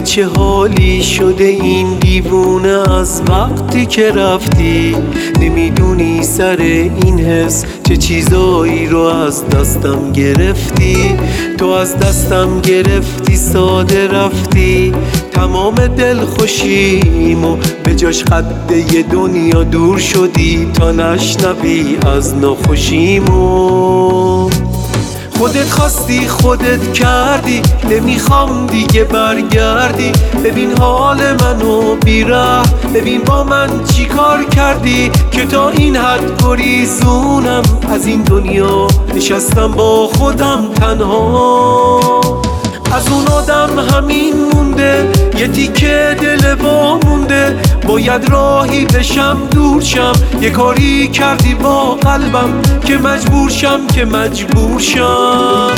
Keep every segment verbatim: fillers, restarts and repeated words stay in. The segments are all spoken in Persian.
چه حالی شده این دیوونه از وقتی که رفتی. نمیدونی سر این حس چه چیزایی رو از دستم گرفتی. تو از دستم گرفتی ساده رفتی، تمام دل خوشیمو به جاش خط یه دنیا دور شدی تا نشنوی از ناخوشیمو. خودت خواستی خودت کردی، نمیخوام دیگه برگردی. ببین حال منو بیره، ببین با من چی کار کردی که تا این حد گریزونم از این دنیا. نشستم با خودم تنها، از اون آدم همین مونده، یه تیکه دل با مونده. باید راهی بشم دور شم، یه کاری کردی با قلبم که مجبور شم که مجبور شم.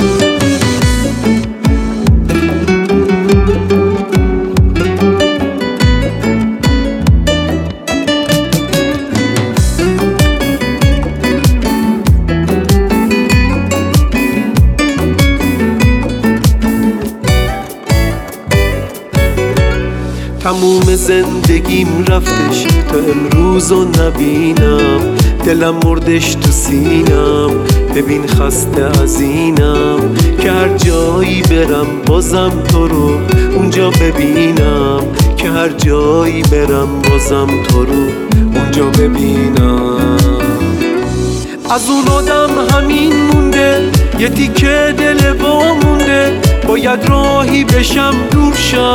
تموم زندگیم رفتش تا امروز رو نبینم. دلم مردش تو سینم، ببین خسته از اینم که هر جایی برم بازم تو رو اونجا ببینم. که هر جایی برم بازم تو رو اونجا ببینم. از اون آدم همین مونده، یه تیکه دل با مونده. باید راهی بشم دور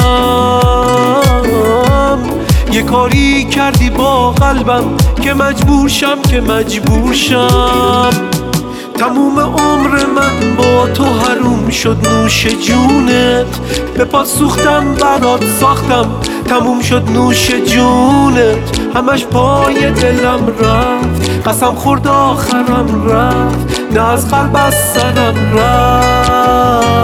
شم، یه کاری کردی با قلبم که مجبور شم که مجبور شم. تموم عمر من با تو حروم شد نوش جونت. به پا سوختم برات ساختم، تموم شد نوش جونت. همش پای دلم رفت، قسم خورد آخرم رفت، نه از قلب از سرم رفت.